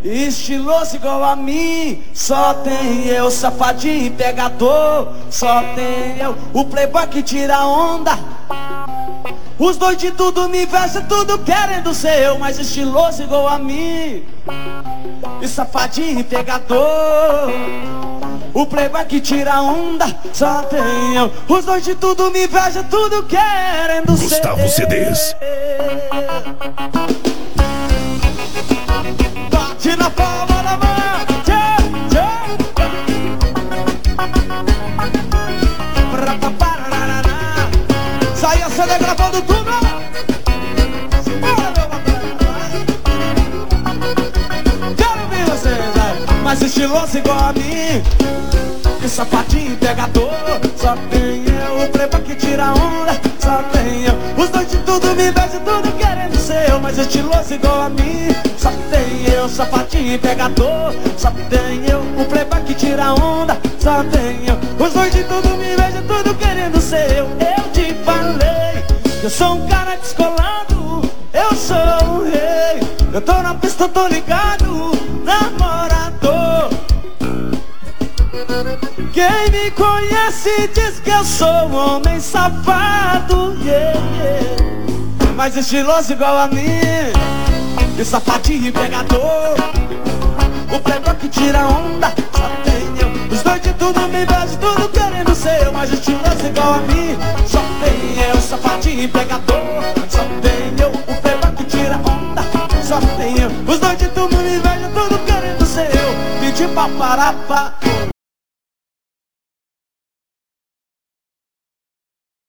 estiloso igual a mim. Só tem eu, safadinho e pegador. Só tem eu, o playboy que tira onda. Os dois de tudo me vestem, tudo querendo ser eu, mas estiloso igual a mim. E safadinho e pegador, o playboy que tira onda. Só tem eu, os dois de tudo me vestem, tudo querendo ser eu. Gustavo CDs. Bate na palma da mão, tchê, tchê. Sai a CD gravando tudo. Bora, meu patrão. Quero ver vocês, mas estiloso igual a mim. E sapatinho pegador. Só tem eu, o playboy que tira onda. Só tem eu, os dois de tudo me beijam, tudo querendo ser eu, mas estiloso igual a mim. Só tem eu, sapatinho pegador. Só tem eu, o playboy que tira onda. Só tem eu, os dois de tudo me beijam, tudo querendo ser eu. Eu te falei, eu sou um cara descolado, eu sou o rei. Eu tô na pista, eu tô ligado, namorador. Quem me conhece diz que eu sou um homem safado, yeah, yeah. Mas estiloso igual a mim, e safadinho e pegador, o playboy que tira onda. Só tem eu, os dois de tudo me beijam, tudo querendo ser eu, mas estiloso igual a mim. Só tem eu, safadinho e pegador. Só tem eu, o playboy que tira onda. Só tem eu, os dois de tudo me beijam, tudo querendo ser eu. Pedi pra parar,